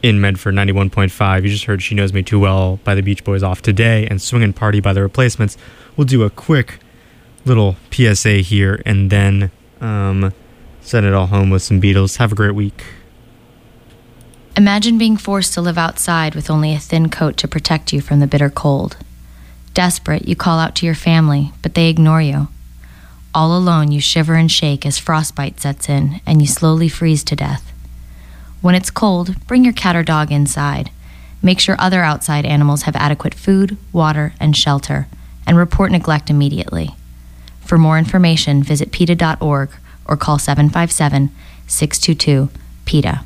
in Medford 91.5. You just heard She Knows Me Too Well by the Beach Boys off today, and Swingin' Party by the Replacements. We'll do a quick little PSA here and then send it all home with some Beatles. Have a great week. Imagine being forced to live outside with only a thin coat to protect you from the bitter cold. Desperate, you call out to your family, but they ignore you. All alone, you shiver and shake as frostbite sets in and you slowly freeze to death. When it's cold, bring your cat or dog inside. Make sure other outside animals have adequate food, water, and shelter, and report neglect immediately. For more information, visit PETA.org or call 757-622-PETA.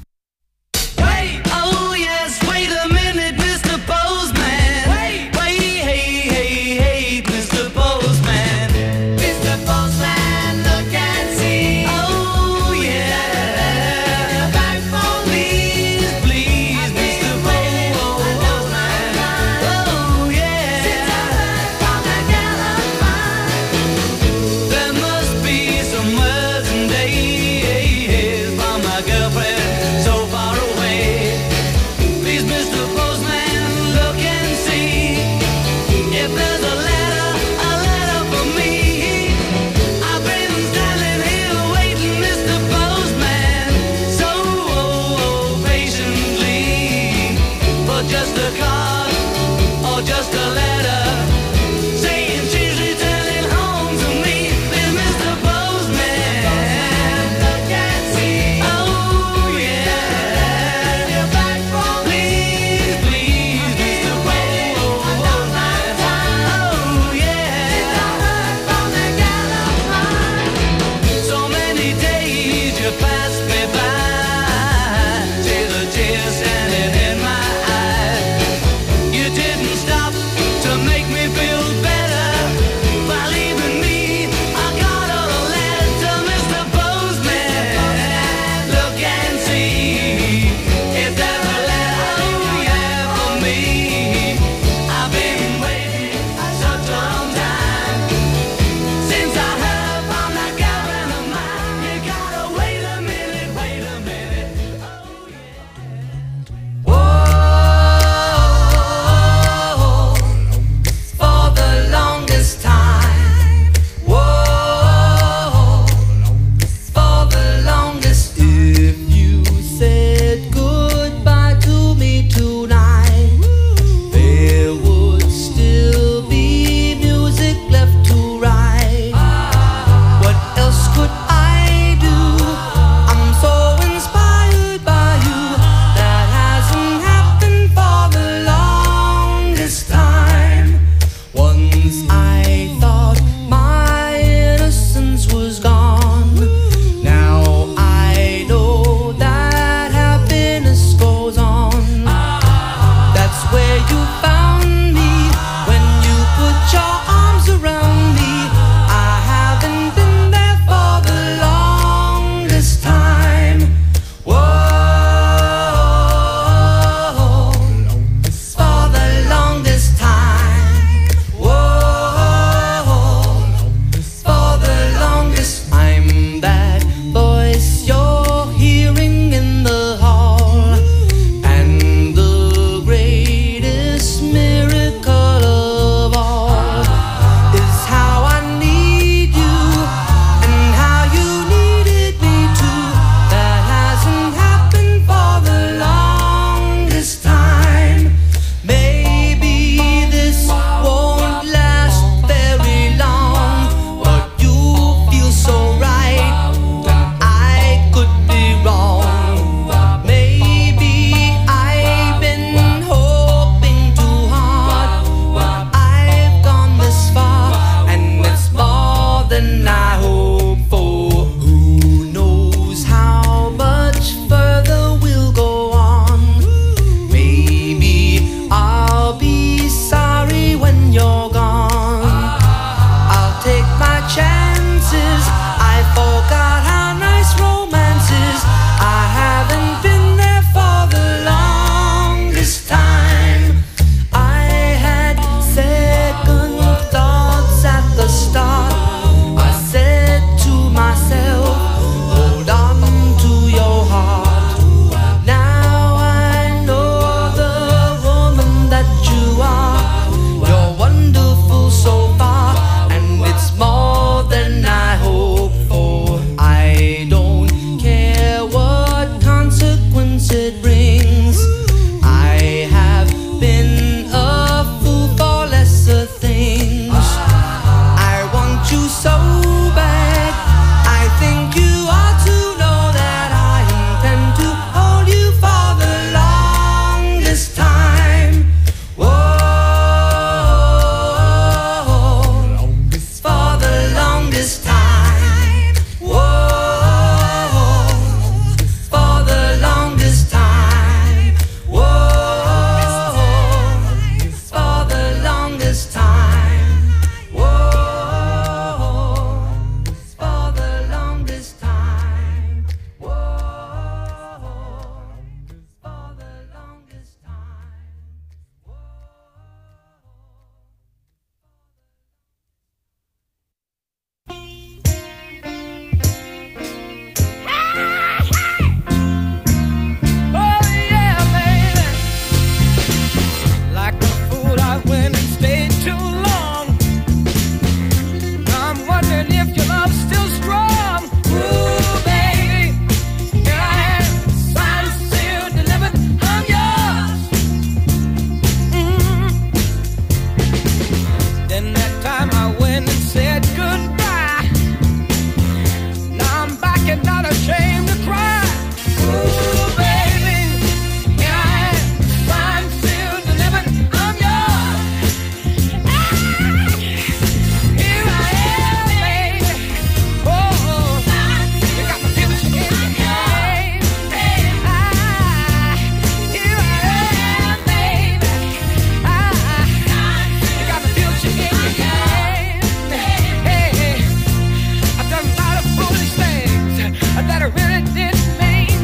it brings. I have been a fool for lesser things. I want you so bad. I think you ought to know that I intend to hold you for the longest time. Whoa, for the longest time. Whoa, for the longest time. Whoa, for the longest time. Whoa, for the longest time. Whoa, for the longest Oh yeah, baby. Like a fool, I went and stayed too long. I'm wondering if your love's still strong. Ooh, baby, here I am, signed, sealed, delivered. I'm yours. Then that time I went and said goodbye. Now I'm back and not ashamed to cry. Ooh, baby, here I am, signed, sealed, delivered. I'm yours. Here I am, baby. Oh, you got my feelings in your hand. Here I am, baby. You got my feelings in your hand. I've done a lot of foolish things that I really didn't mean.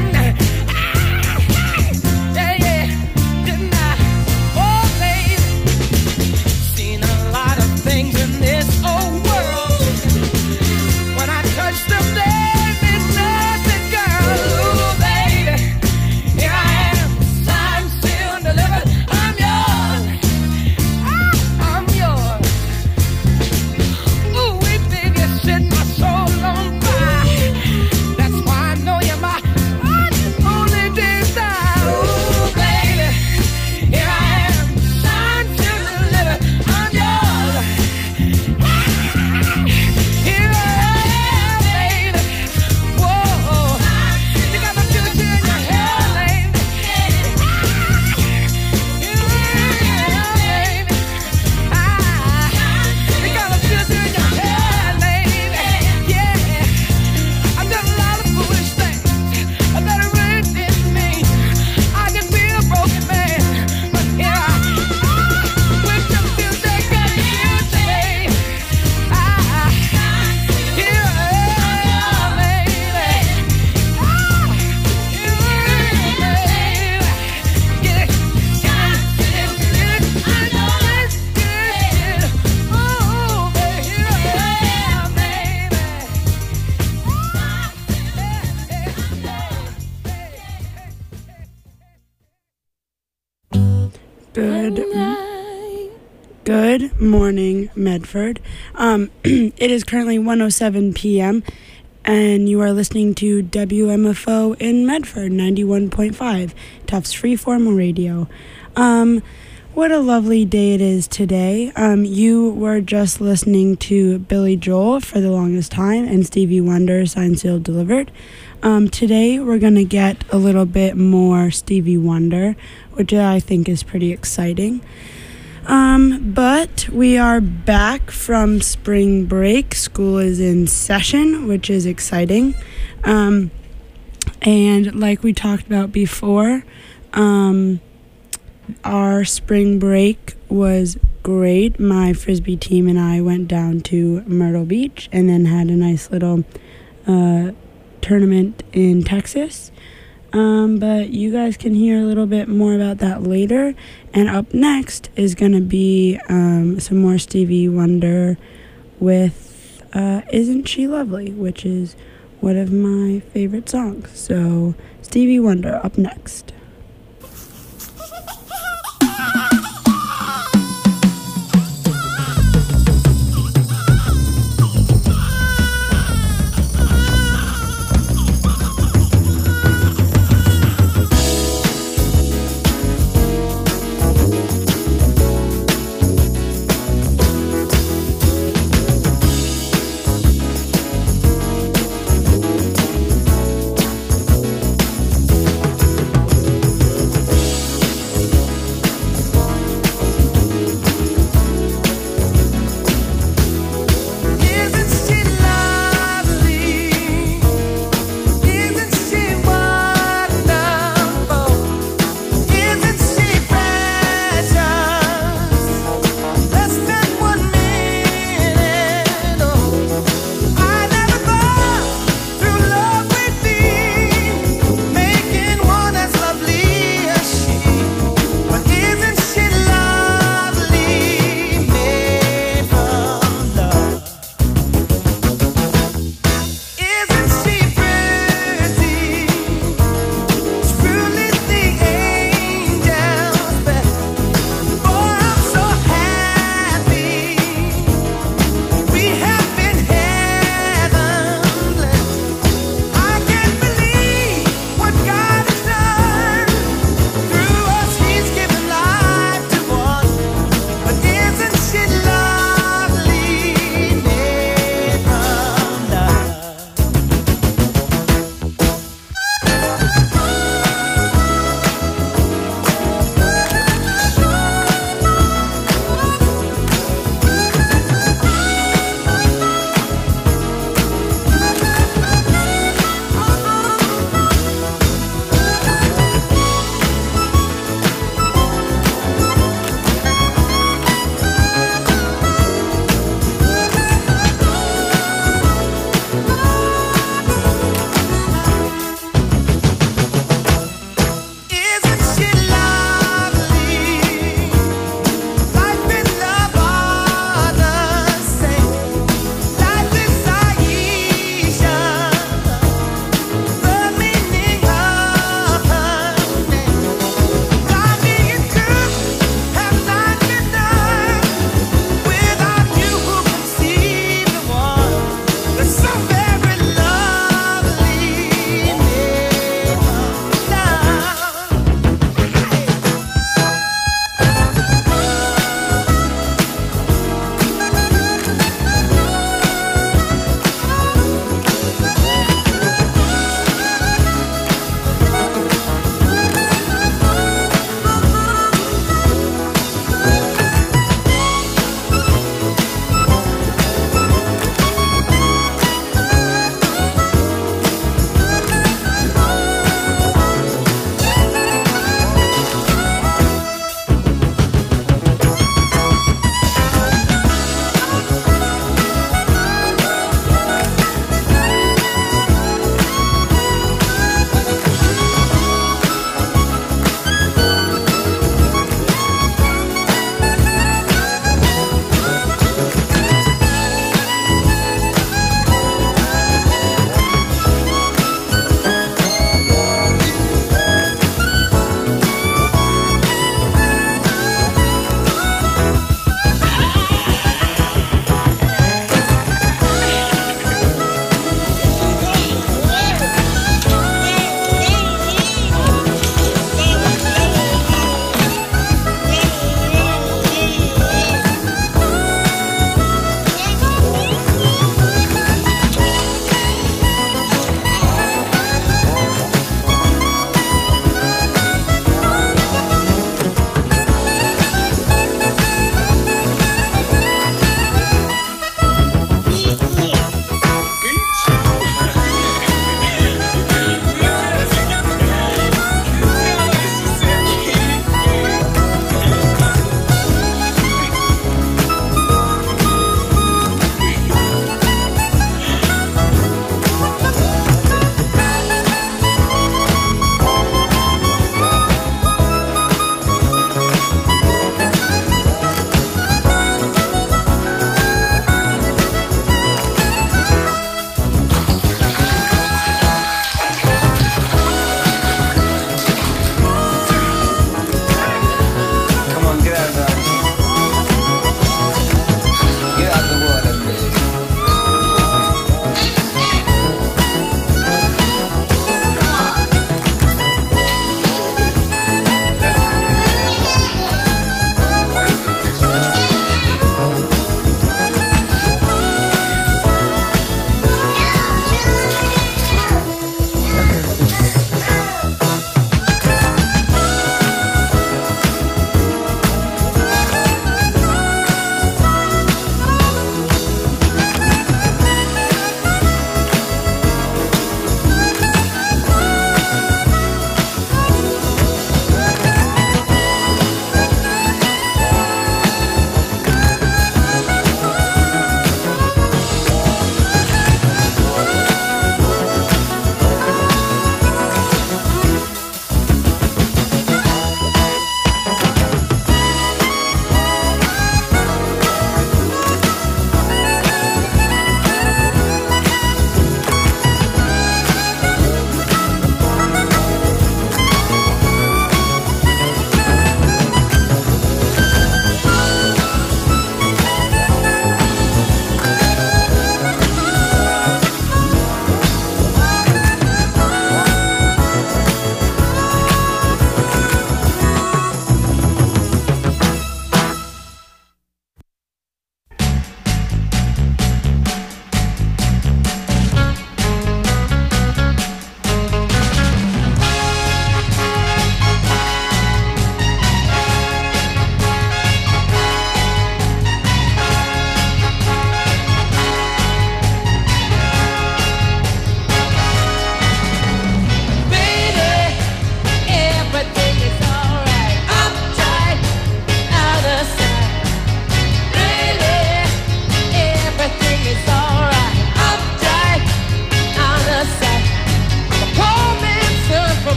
Yeah, didn't I? Oh, baby, seen a lot of things in this old world. When I touch them, there is nothing, girl. Ooh, baby, here I am, signed, sealed, delivered. I'm yours. I'm yours. Ooh, baby, you set my soul on fire. That's why I know you're my only desire. Ooh, baby, here I am, signed, sealed, delivered. I'm yours. Here I am, baby. Whoa, you got my future in your hand, baby. Here I am, baby. You got my future in your hand, baby. Yeah, I've done a lot of foolish things that I really didn't mean. I can be a broken man, but here I am with your future, got the future, baby. Here I am, baby. Good morning, Medford. It is currently 1:07 p.m. and you are listening to WMFO in Medford, 91.5, Tufts Freeform Radio. What a lovely day it is today. You were just listening to Billy Joel for the longest time and Stevie Wonder, Signed, Sealed, Delivered. Today we're going to get a little bit more Stevie Wonder, which I think is pretty exciting. But we are back from spring break. School is in session, which is exciting. And like we talked about before, our spring break was great. My Frisbee team and I went down to Myrtle Beach and then had a nice little tournament in Texas. But you guys can hear a little bit more about that later. And up next is going to be some more Stevie Wonder with Isn't She Lovely, which is one of my favorite songs. So Stevie Wonder up next.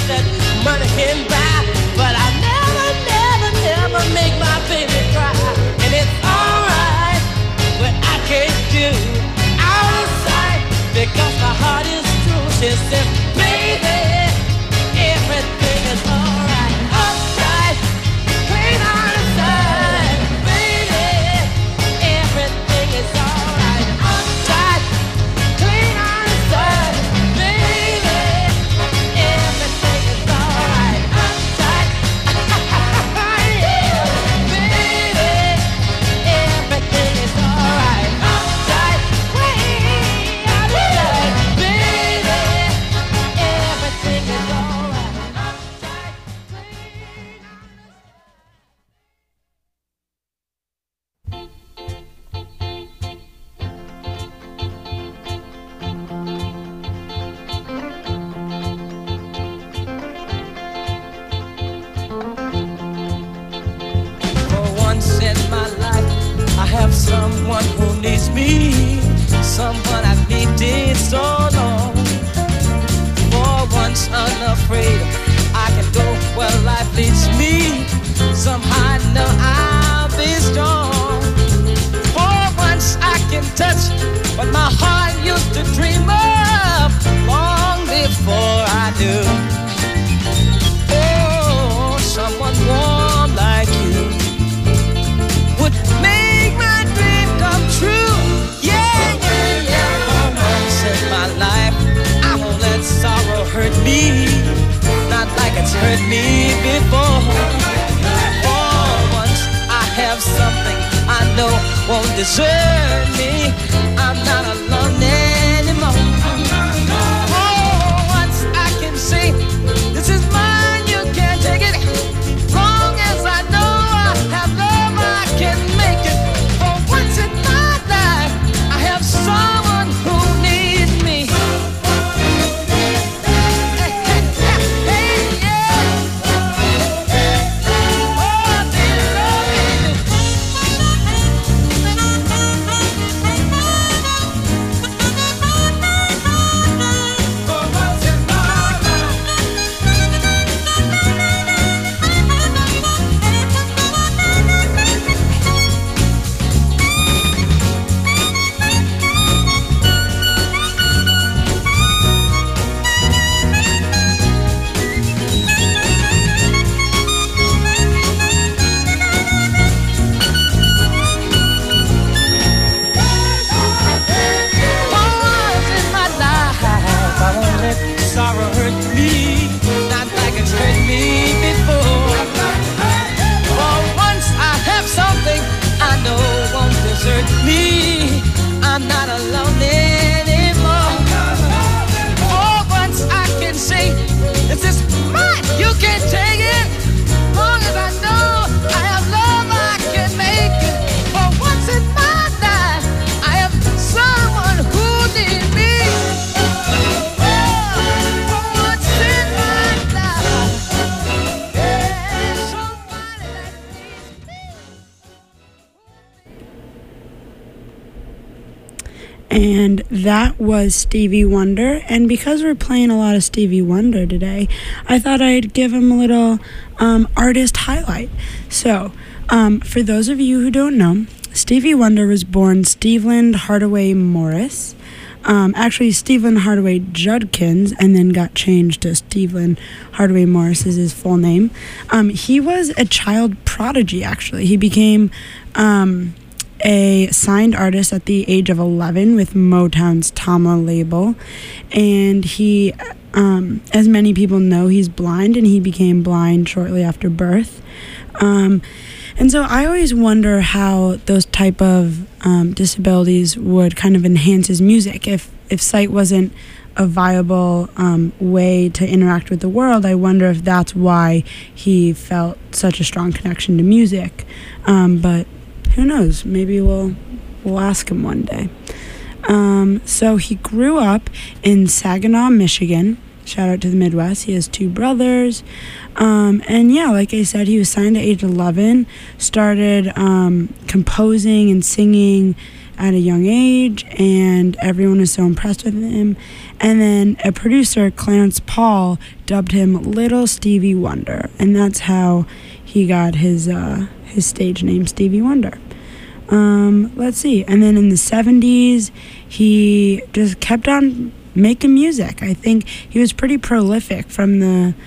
that money can buy. But I never, never, never make my baby cry. And it's alright when I can't do out of sight, because my heart is true. She says, baby, everything is alright. Uptight, clean on the side. Baby, everything is alright. Uptight, clean on the side. Baby, everything is alright. Uptight, yeah. Baby, everything is alright. Uptight, clean on the side. Baby, everything is alright. Uptight, clean on the side. For once in my life, I have someone who needs me, someone I've needed so long. For once unafraid, I can go where life leads me. Somehow I know I'll be strong. For once I can touch what my heart used to dream of long before I knew. Oh, someone warm like you would make my dream come true. Yeah, yeah, yeah. For once in my life, I won't let sorrow hurt me, not like it's hurt me before. For once I have something I know won't desert me. I'm not alone anymore. For once I can say, this is mine, you can't take it. Long as I know I have love, I can make it. For once in my life, I have someone who needs me. Hey, hey, hey, yeah. Oh, they love me. For once in my life. I won't let sorrow hurt me, not like it's hurt me before. For once I have something I know won't desert me. I'm not alone anymore. For once I can say, this is mine, you can't take it. Long as I know I have love, I can make it. For once in my life, I have someone who needs me. For once in my life, yeah, somebody that needs me. And that was Stevie Wonder. And because we're playing a lot of Stevie Wonder today, I thought I'd give him a little artist highlight. So, for those of you who don't know, Stevie Wonder was born Steveland Hardaway Morris. Actually, Steveland Hardaway Judkins, and then got changed to Steveland Hardaway Morris is his full name. He was a child prodigy, actually. He became a signed artist at the age of 11 with Motown's Tama label. And he, as many people know, he's blind, and he became blind shortly after birth. And so I always wonder how those type of disabilities would kind of enhance his music. If sight wasn't a viable way to interact with the world, I wonder if that's why he felt such a strong connection to music. But who knows? Maybe we'll ask him one day. So he grew up in Saginaw, Michigan. Shout out to the Midwest. He has 2 brothers. And yeah, like I said, he was signed at age 11, started composing and singing at a young age, and everyone was so impressed with him. And then a producer, Clarence Paul, dubbed him Little Stevie Wonder, and that's how he got his stage name, Stevie Wonder. Let's see. And then in the 70s, he just kept on making music. I think he was pretty prolific from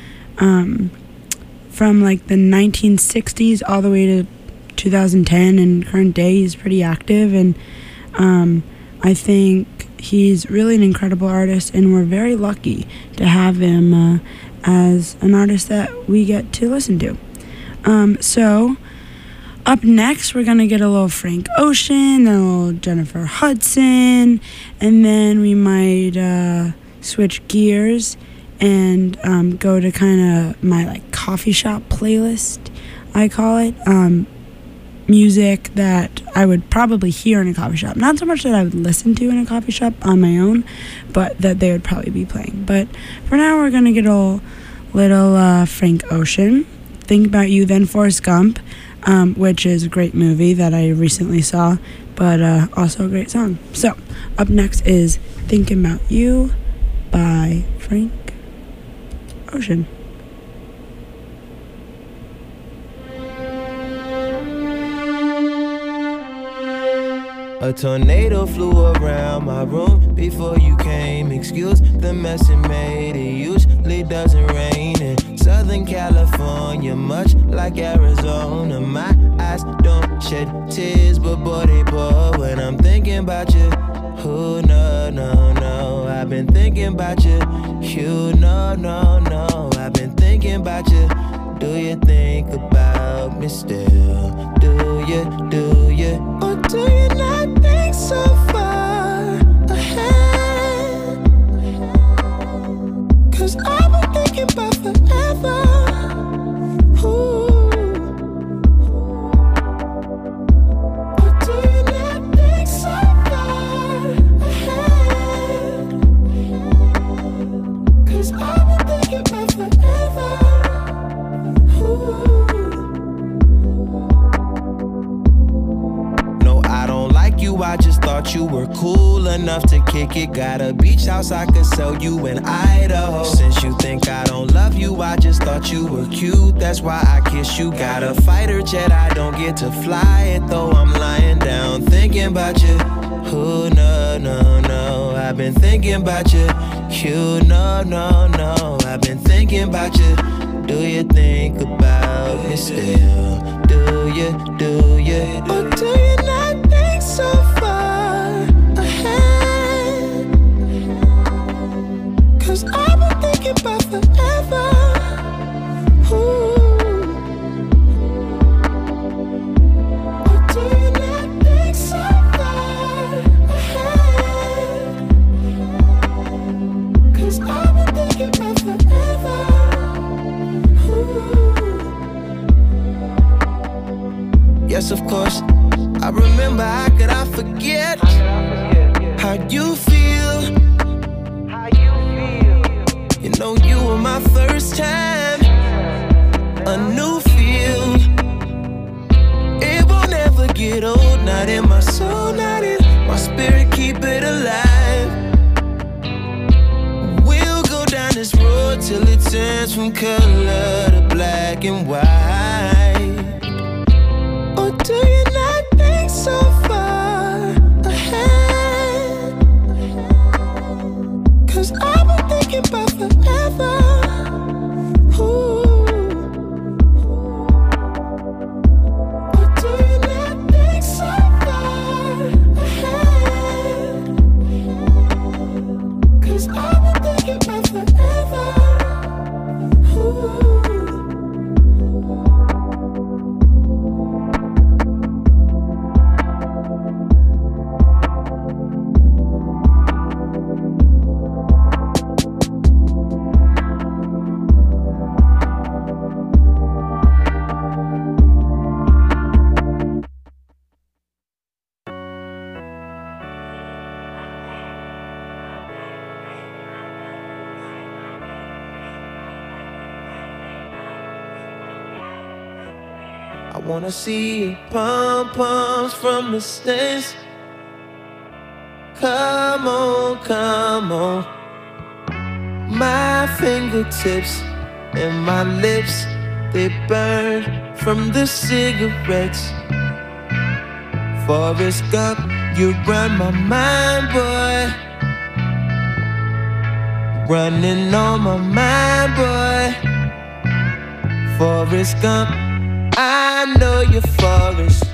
like the 1960s all the way to 2010, and current day he's pretty active, and I think he's really an incredible artist, and we're very lucky to have him as an artist that we get to listen to. So up next we're gonna get a little Frank Ocean, then a little Jennifer Hudson, and then we might switch gears and go to kind of my like coffee shop playlist, I call it. Music that I would probably hear in a coffee shop. Not so much that I would listen to in a coffee shop on my own, but that they would probably be playing. But for now, we're going to get a little Frank Ocean. Think About You, then Forrest Gump, which is a great movie that I recently saw, but also a great song. So, up next is Thinking About You by Frank Ocean. A tornado flew around my room before you came. Excuse the mess it made. It usually doesn't rain in Southern California, much like Arizona. My eyes don't shed tears, but boy they pour when I'm thinking about you. Oh no, no, no, I've been thinking about you. You no, no, no, I've been thinking about you. Do you think about me still? Do you, or do you not think so far ahead? 'Cause I've been thinking about forever. Ooh. Or do you not think so far ahead? 'Cause I've been thinking about forever. No, I don't like you, I just thought you were cool enough to kick it. Got a beach house I could sell you in Idaho. Since you think I don't love you, I just thought you were cute, that's why I kiss you. Got a fighter jet, I don't get to fly it, though I'm lying down thinking about you. Oh no, no, no, I've been thinking about you. You no, no, no, I've been thinking about you. Do you think about me still? Do you, or do you not think so far ahead? 'Cause I've been thinking about forever. Ooh. Or do you not think so far ahead? 'Cause I've been thinking about forever. Yes, of course, I remember, how could I forget how you feel? You know you were my first time, a new feel. It won't ever get old, not in my soul, not in my spirit, keep it alive. We'll go down this road till it turns from color to black and white. Or do you not think so far ahead? 'Cause I've been thinking about forever. Ooh. Or do you not think so far ahead? 'Cause I've been thinking about forever. Ooh. I wanna see pom-poms from the stands. Come on, come on. My fingertips and my lips, they burn from the cigarettes. Forrest Gump, you run my mind, boy. Running on my mind, boy. Forrest Gump, I know you're Forrest.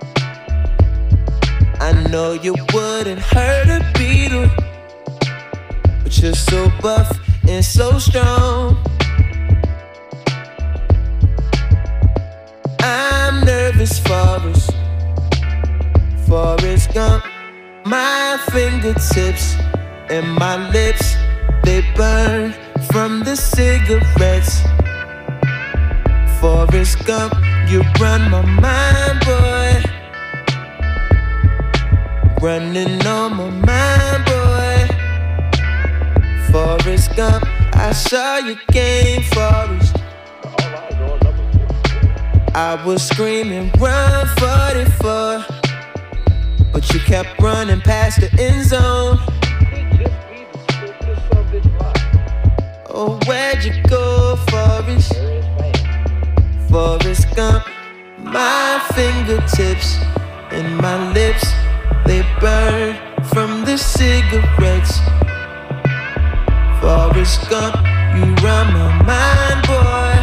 I know you wouldn't hurt a beetle, but you're so buff and so strong. I'm nervous, Forrest. Forrest Gump, my fingertips and my lips, they burn from the cigarettes. Forrest Gump, you run my mind, boy. Running on my mind, boy. Forrest Gump, I saw your game, Forrest. I was screaming, run 44, but you kept running past the end zone. Oh, where'd you go, Forrest? Forrest Gump, my fingertips and my lips, they burn from the cigarettes. Forrest Gump, you run my mind, boy.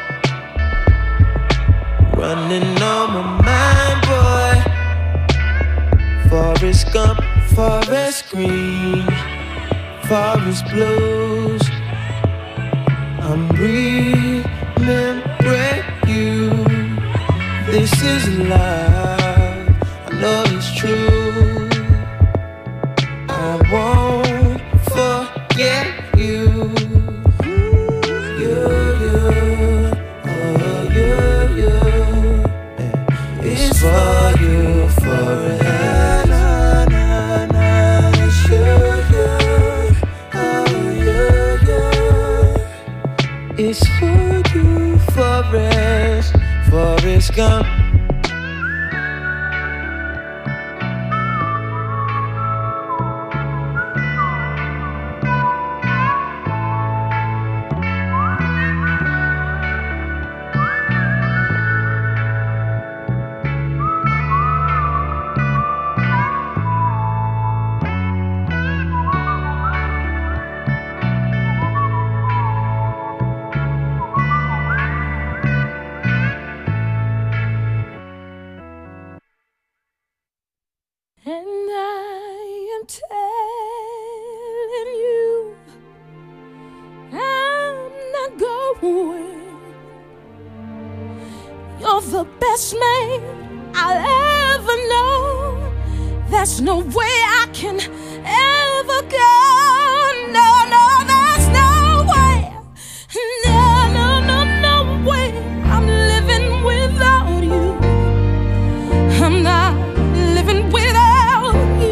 Running on my mind, boy. Forrest Gump, forest green, forest blues. I'm remembering you. This is love, I know it's true. I won't forget you. You, oh you. It's for you forever. It's you, oh you. It's for you, Forrest Gump. And I am telling you, I'm not going. You're the best man I'll ever know. There's no way I can ever go. No, there's no way. No way. I'm living without you. I'm not living without you.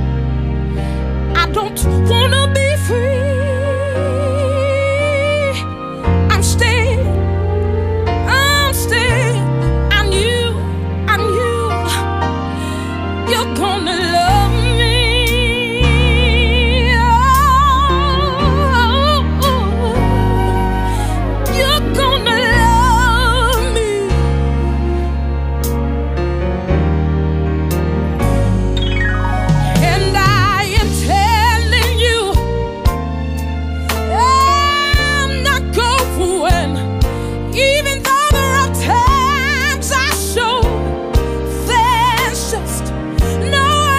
I don't wanna be free. I'm staying. And you, you're gonna love me. You're gonna love me. And I am telling you, I'm not going. Even though there are times I show there's just no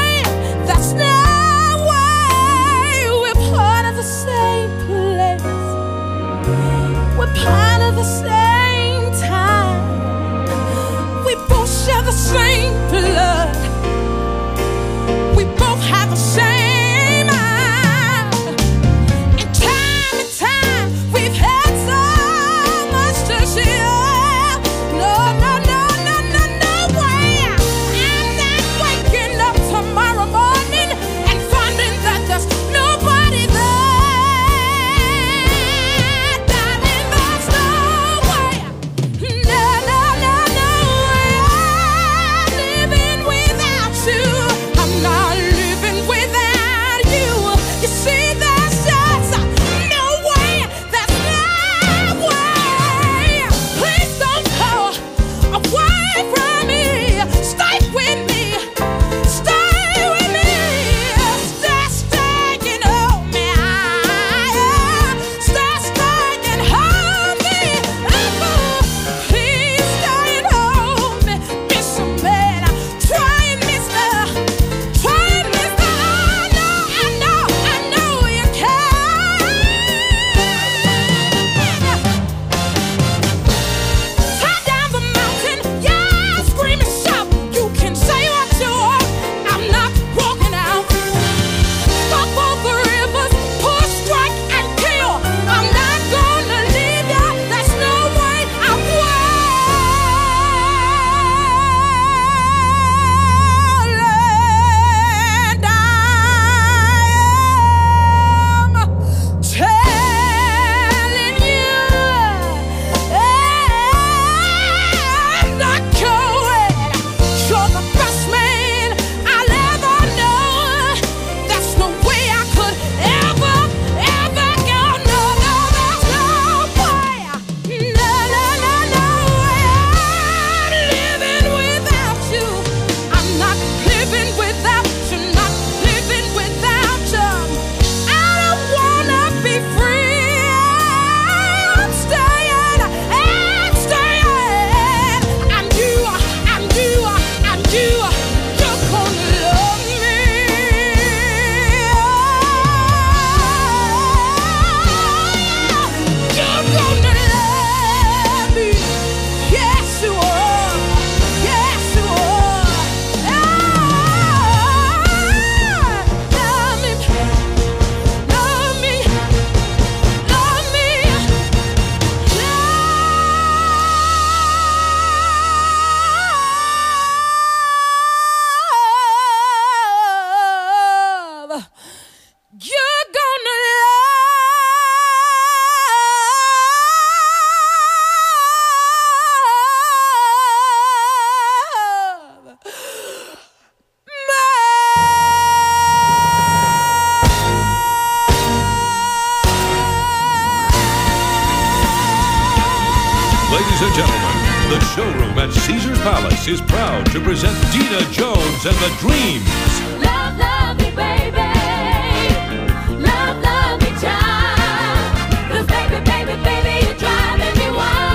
Palace is proud to present Dina Jones and the Dreams. Love, love me, baby. Love, love me, child. 'Cause baby, baby, baby, you're driving me wild.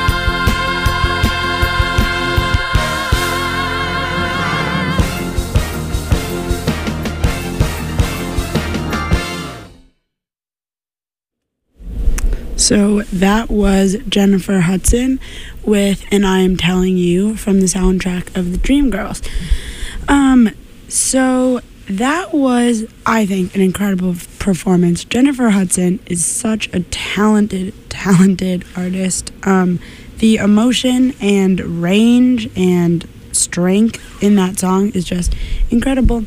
So that was Jennifer Hudson with And I Am Telling You from the soundtrack of The Dreamgirls. So that was, I think, an incredible performance. Jennifer Hudson is such a talented artist. The emotion and range and strength in that song is just incredible.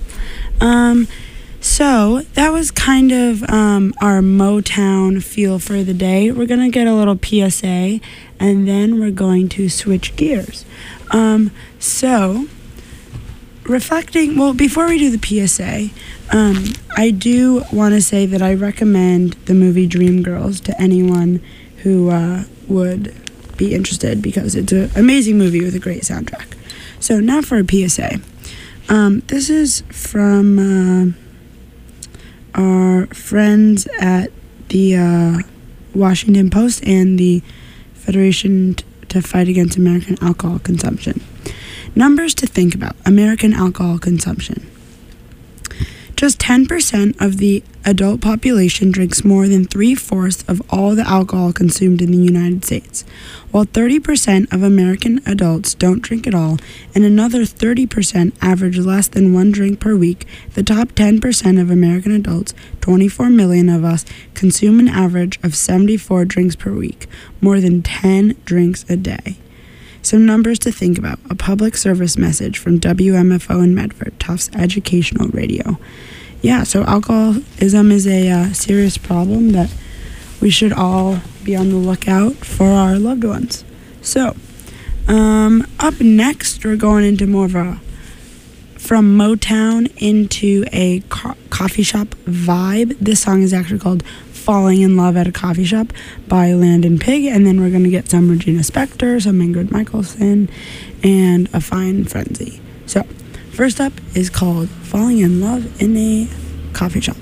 So that was kind of our Motown feel for the day. We're going to get a little PSA, and then we're going to switch gears. So reflecting, well, before we do the PSA, I do want to say that I recommend the movie Dreamgirls to anyone who would be interested, because it's an amazing movie with a great soundtrack. So now for a PSA. This is from our friends at the Washington Post and the Federation to Fight Against American Alcohol Consumption. Numbers to think about. American alcohol consumption. Just 10% of the adult population drinks more than 3/4 of all the alcohol consumed in the United States, while 30% of American adults don't drink at all, and another 30% average less than 1 drink per week. The top 10% of American adults, 24 million of us, consume an average of 74 drinks per week, more than 10 drinks a day. Some numbers to think about. A public service message from WMFO in Medford, Tufts Educational Radio. Yeah, so alcoholism is a serious problem that we should all be on the lookout for our loved ones. So, up next, we're going into more of a from Motown into a coffee shop vibe. This song is actually called Falling in Love at a Coffee Shop by Landon Pig, and then we're going to get some Regina Spektor, some Ingrid Michaelson, and A Fine Frenzy. So, first up is called Falling in Love in a Coffee Shop.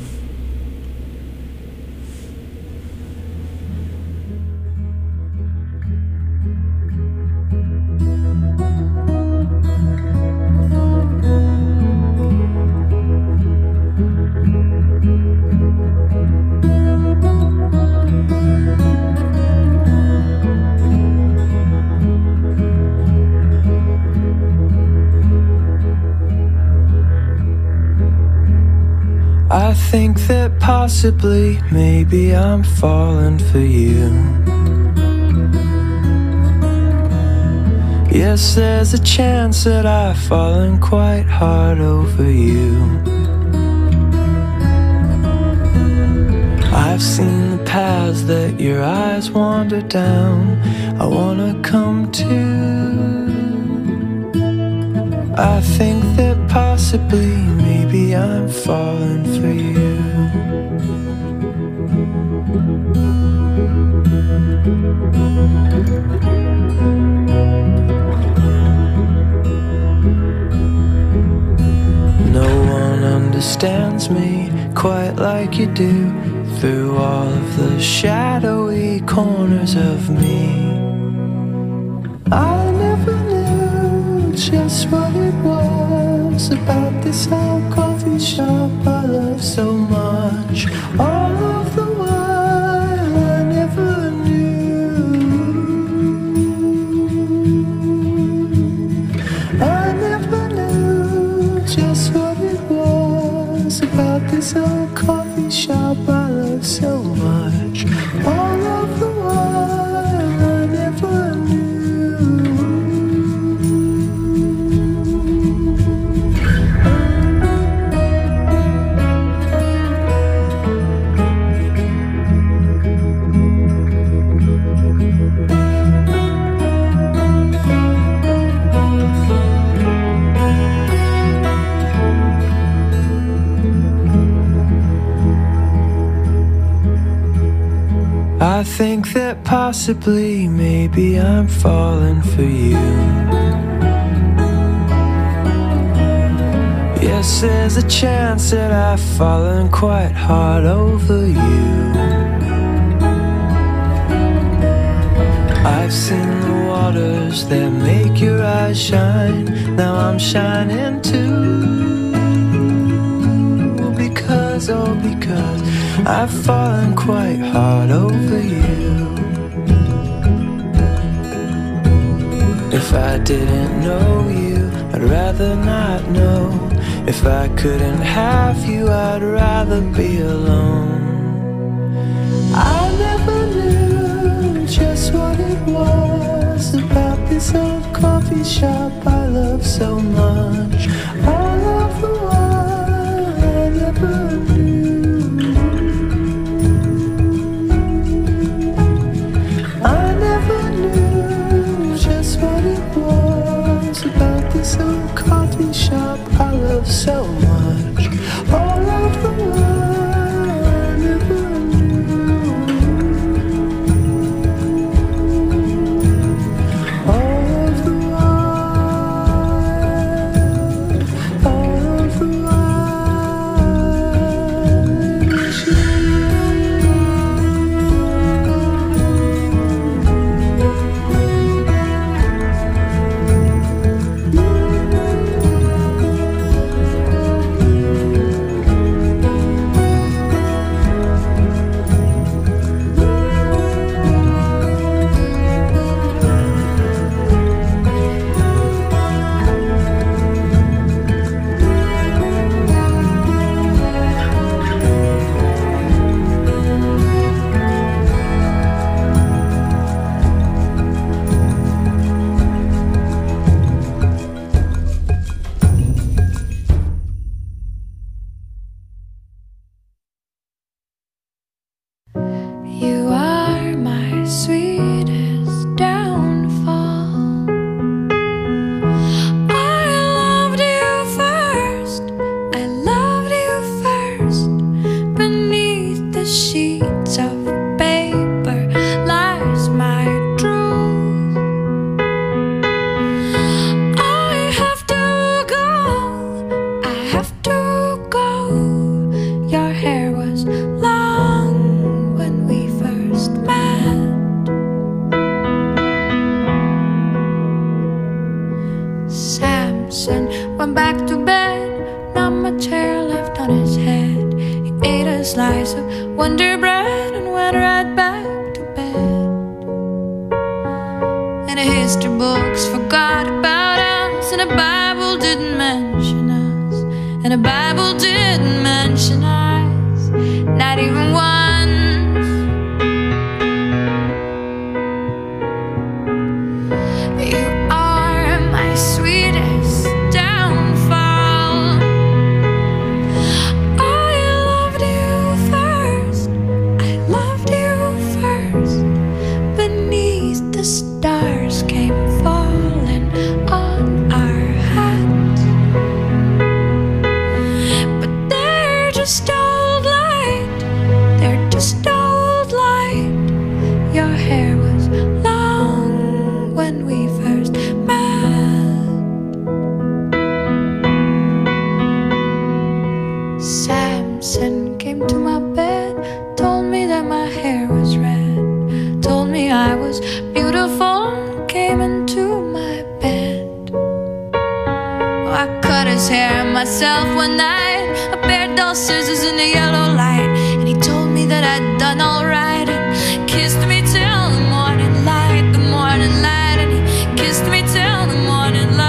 I think that possibly, maybe I'm falling for you. Yes, there's a chance that I've fallen quite hard over you. I've seen the paths that your eyes wander down. I wanna come to. I think that possibly, maybe I'm falling for you. No one understands me quite like you do, through all of the shadowy corners of me. I never knew just what it was about this old coffee shop I love so much. All of the while I never knew. I never knew just what it was about this old coffee shop I love so much. All of the while I never knew. I think that possibly, maybe I'm falling for you. Yes, there's a chance that I've fallen quite hard over you. I've seen the waters that make your eyes shine. Now I'm shining too. Because, oh because I've fallen quite hard over you. If I didn't know you, I'd rather not know. If I couldn't have you, I'd rather be alone. I never knew just what it was about this old coffee shop I love so much. All of the while I never knew. I never knew just what it was about this old coffee shop I love so much. All of the while I never knew. All of the while, all of the while, it's you. You are my sweetest downfall. I loved you first, I loved you first. Beneath the sheets of paper lies my truth. I have to go, I have to go. Your hair was long when we first met. Samson went back to bed, not much hair left on his head. He ate a slice of Wonder Bread and went right back to bed. And the history books forgot about us, and the Bible didn't mention us, and the Bible didn't mention us, not even once. You are my sweetest downfall. I loved you first, I loved you first. Beneath the stars came falling on our hats, but they're just old light, they're just old light. Your hair was long when we first met. Samson came to my bed, told me that my hair was red, told me I was beautiful, came into my bed. Oh, I cut his hair myself one night, a pair of dull scissors in the yellow light, and he told me that I'd done all right, and kissed me till the morning light, the morning light, and he kissed me till the morning light.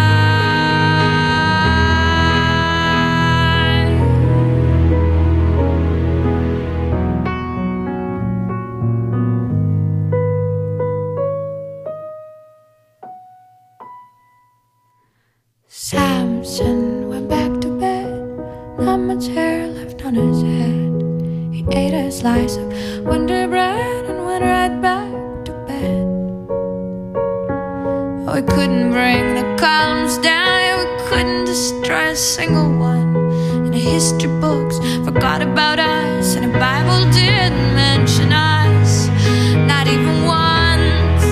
Samson went back to bed, not much hair left on his head. He ate a slice of Wonder Bread and went right back to bed. Oh, we couldn't bring the columns down, we couldn't destroy a single one. And the history books forgot about us, and the Bible didn't mention us, even once.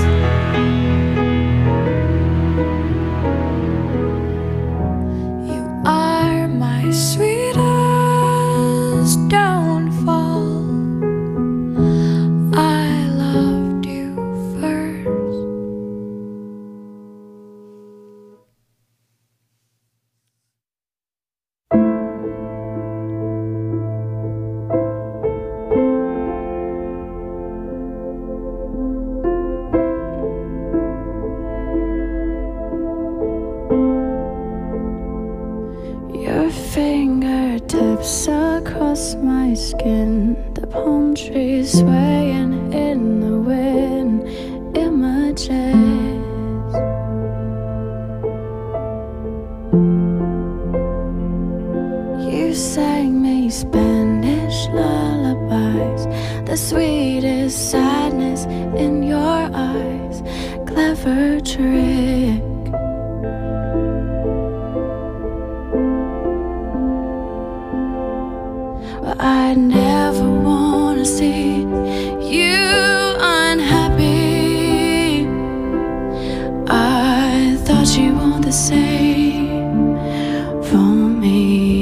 You are my sweetest downfall. I loved you first. Your fingertips across my skin, the palm trees swaying in the wind, images. You sang me Spanish lullabies, the sweetest sadness in your eyes, clever trick. But I never wanna see you unhappy. I thought you want the same for me.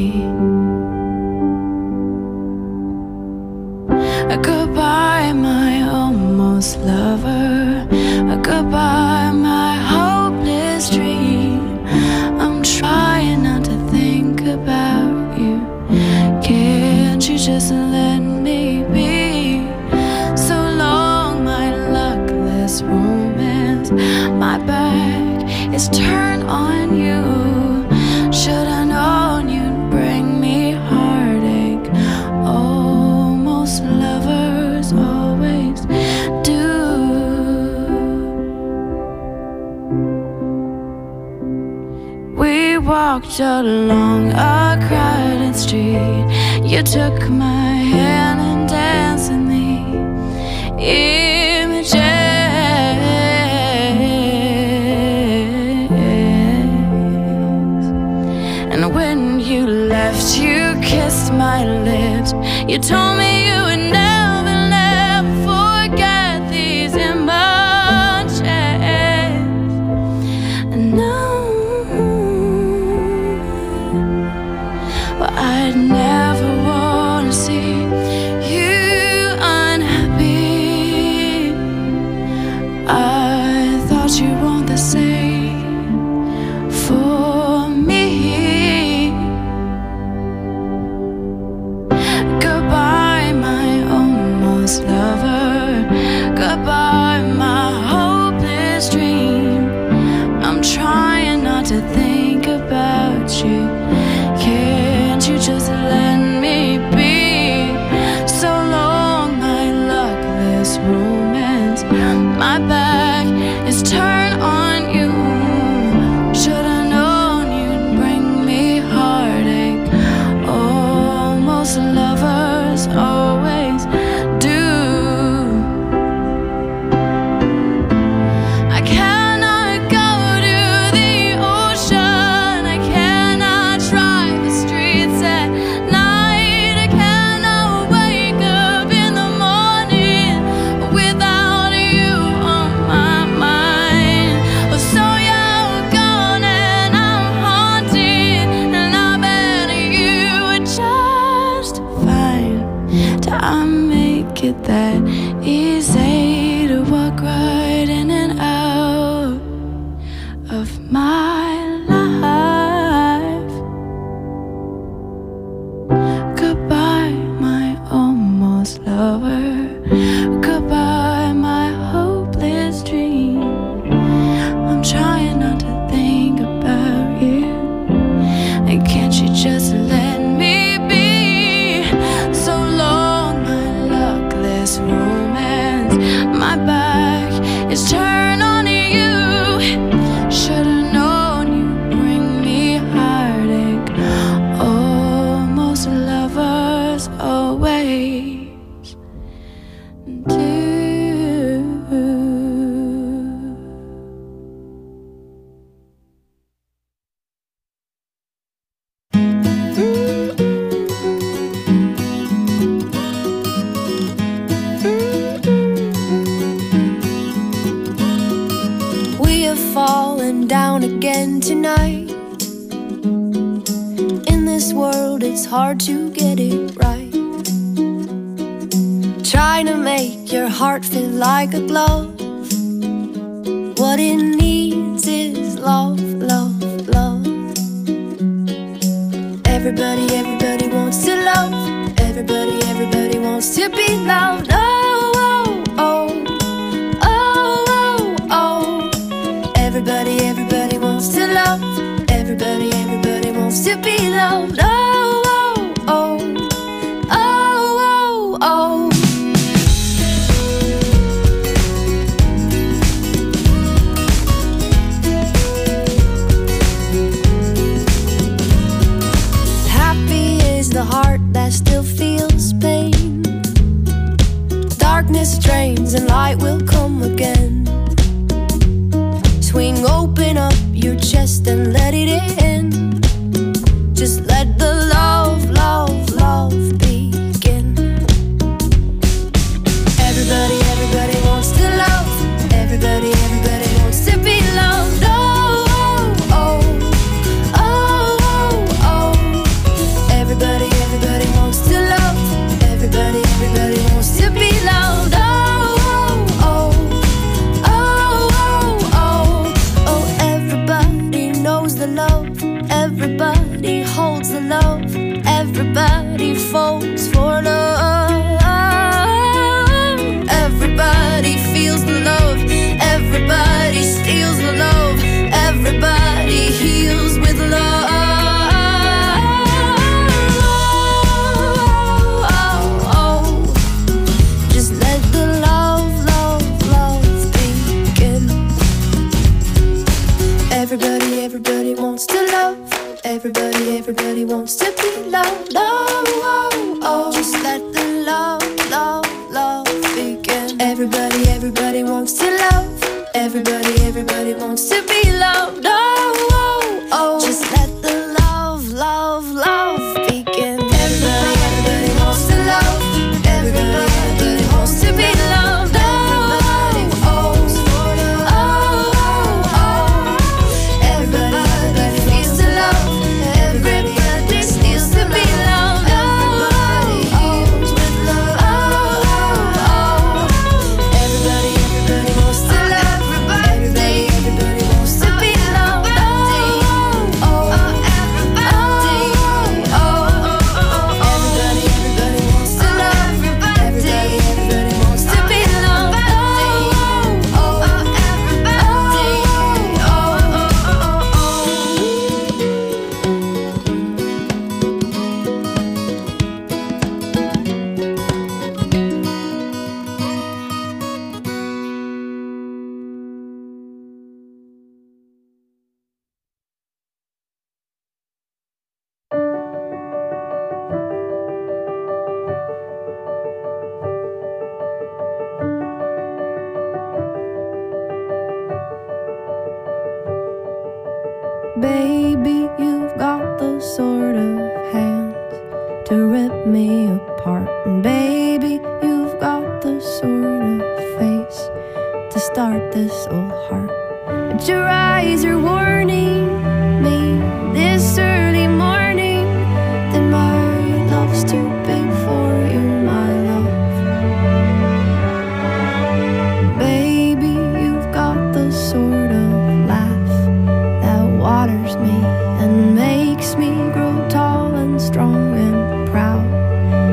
Goodbye, my almost lover. Goodbye, my hopeless dream. I'm trying not to think about you. Can't you just let me be? So long, my luckless romance. My back is turned on you. Should I known you'd bring me heartache? Almost lovers always do. We walked along a crowded street. You took my hand and danced in the images. And when you left, you kissed my lips. You told me you would never, never forget these images. And now, but I'd never wanna see you unhappy. I thought you want the same for me. Goodbye, my almost lover. Goodbye, my hopeless dream. I'm trying not to think about you. Can't you just let me be? So long, my luckless romance. My back is turned on you. Should've known you'd bring me heartache. Almost lovers always do. I cannot go to the ocean. I cannot drive the streets at night. I cannot wake up in the morning without you on my mind. Oh, so you're gone and I'm haunted, and I bet you would just fine. I make it that easy to walk right in and out of my life. Goodbye, my almost lover. Goodbye, my hopeless dream. I'm trying not to think about you. And can't you just let me be? So long, my luckless romance. My back is turned on you. Should've known you'd bring me heartache. Almost lovers always do. this world, it's hard to get it right. Trying to make your heart feel like a glove. What it needs is love, love, love. Everybody, everybody wants to love. Everybody, everybody wants to be loved. Oh, oh, oh, oh, oh, oh. Everybody, everybody wants to love. Everybody, everybody wants to be loved. Oh, oh, oh, oh, oh, oh. The heart that still feels pain. Darkness drains and light will come again. Swing open up your chest and let it in. Just let the love, love, love begin. Everybody, everybody wants to love. Everybody, everybody wants to be loved. Everybody, everybody wants to love. Everybody, everybody wants to be loved. Oh, oh, oh, oh, oh, oh. Everybody knows the love. Everybody holds the love. Everybody falls for love. Everybody feels the love. Everybody steals the love. Everybody heals with love. Everybody, everybody wants to love. Everybody, everybody wants to be loved. Oh, oh, oh. Just let the love, love, love begin. Everybody, everybody wants to love. Everybody, everybody wants to be loved. Oh, oh, oh. Just let the love, love, love begin. Everybody, everybody wants to love. Everybody, everybody wants to be loved. Baby, you've got the sort of hands to rip me apart. And baby, you've got the sort of face to start this old heart. But your eyes are warning me this early morning that my love's too big for you, my love. Baby, you've got the sort of laugh that waters me and makes me grow tall and strong and proud.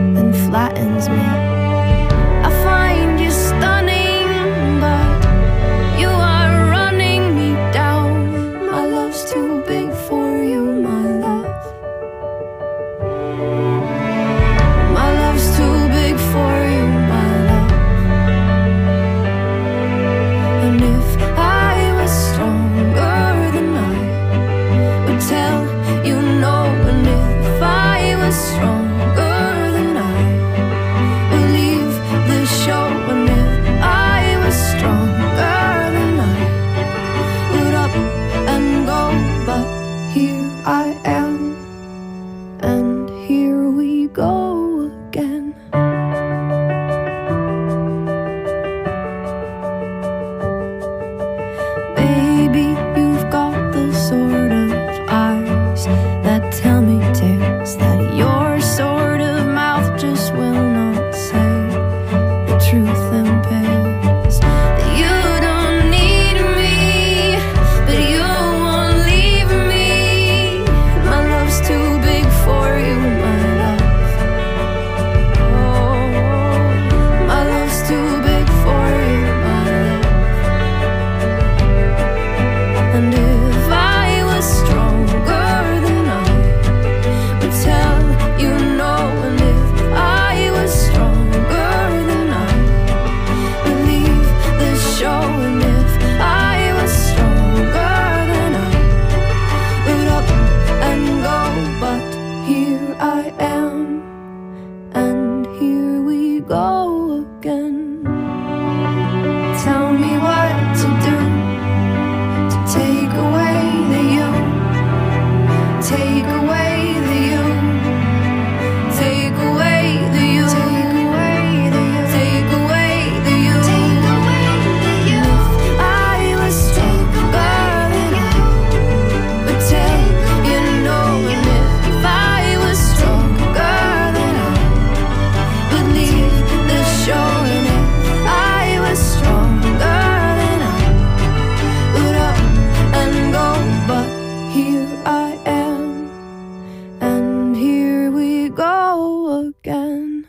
am, and here we go again. Tell me what to do to take away the you, take away the you, take away the you, take away the you, take away the you, take away the you. If I was stronger than I would tell you no, and if I was stronger than I would leave the show, and if I was stronger than I would up and go, but here I am, and here we go again.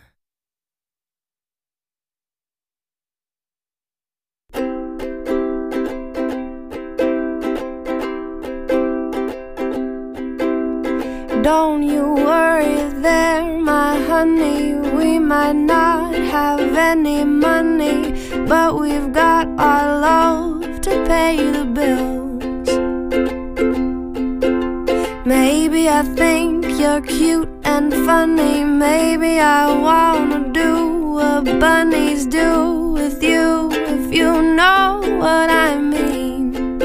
Don't you worry there, my honey. We might not have any money, but we've got our love to pay the bills. Maybe I think you're cute and funny. Maybe I wanna do what bunnies do with you, if you know what I mean.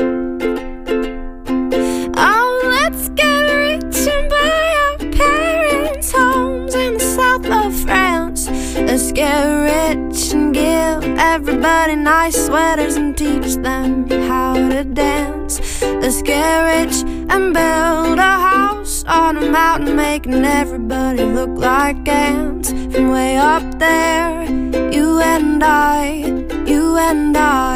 Oh, let's get rich and buy our parents' homes in the south of France. Let's get rich and give everybody nice sweaters and teach them how to dance. Let's get rich and build a house on a mountain, making everybody look like ants. From way up there, you and I, you and I.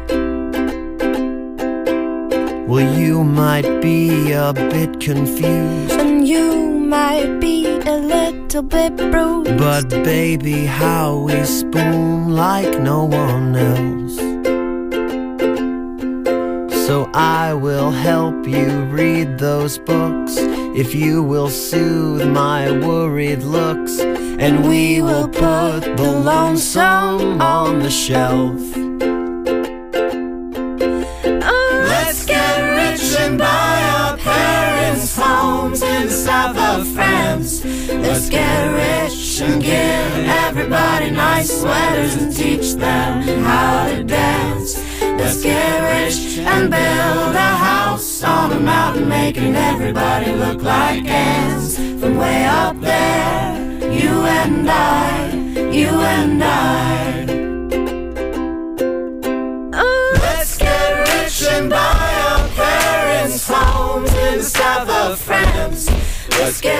Well, you might be a bit confused, And you might be a little bit bruised, but baby, how we spoon like no one else. So I will help you read those books, if you will soothe my worried looks, and we will put the lonesome on the shelf. Let's get rich and buy our parents' homes in the south of France. Let's get rich and give everybody nice sweaters and teach them how to dance. Let's get rich and build a house on a mountain, making everybody look like ants. From way up there, you and I, you and I.